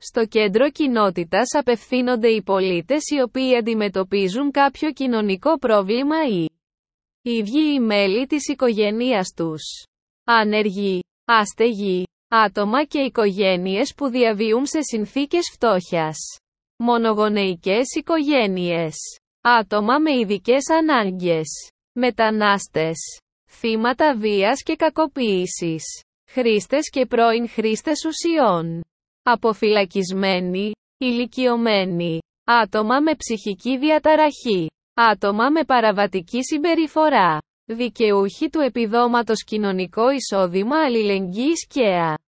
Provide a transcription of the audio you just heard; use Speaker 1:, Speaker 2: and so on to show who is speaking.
Speaker 1: Στο κέντρο κοινότητας απευθύνονται οι πολίτες οι οποίοι αντιμετωπίζουν κάποιο κοινωνικό πρόβλημα ή οι ίδιοι οι μέλη της οικογένειας τους. Άνεργοι, άστεγοι, άτομα και οικογένειες που διαβιούν σε συνθήκες φτώχειας. Μονογονεϊκές οικογένειες. Άτομα με ειδικές ανάγκες. Μετανάστες. Θύματα βίας και κακοποίησης. Χρήστες και πρώην χρήστες ουσιών. Αποφυλακισμένοι, ηλικιωμένοι. Άτομα με ψυχική διαταραχή. Άτομα με παραβατική συμπεριφορά. Δικαιούχοι του επιδόματος κοινωνικό εισόδημα αλληλεγγύης ΚΕΑ.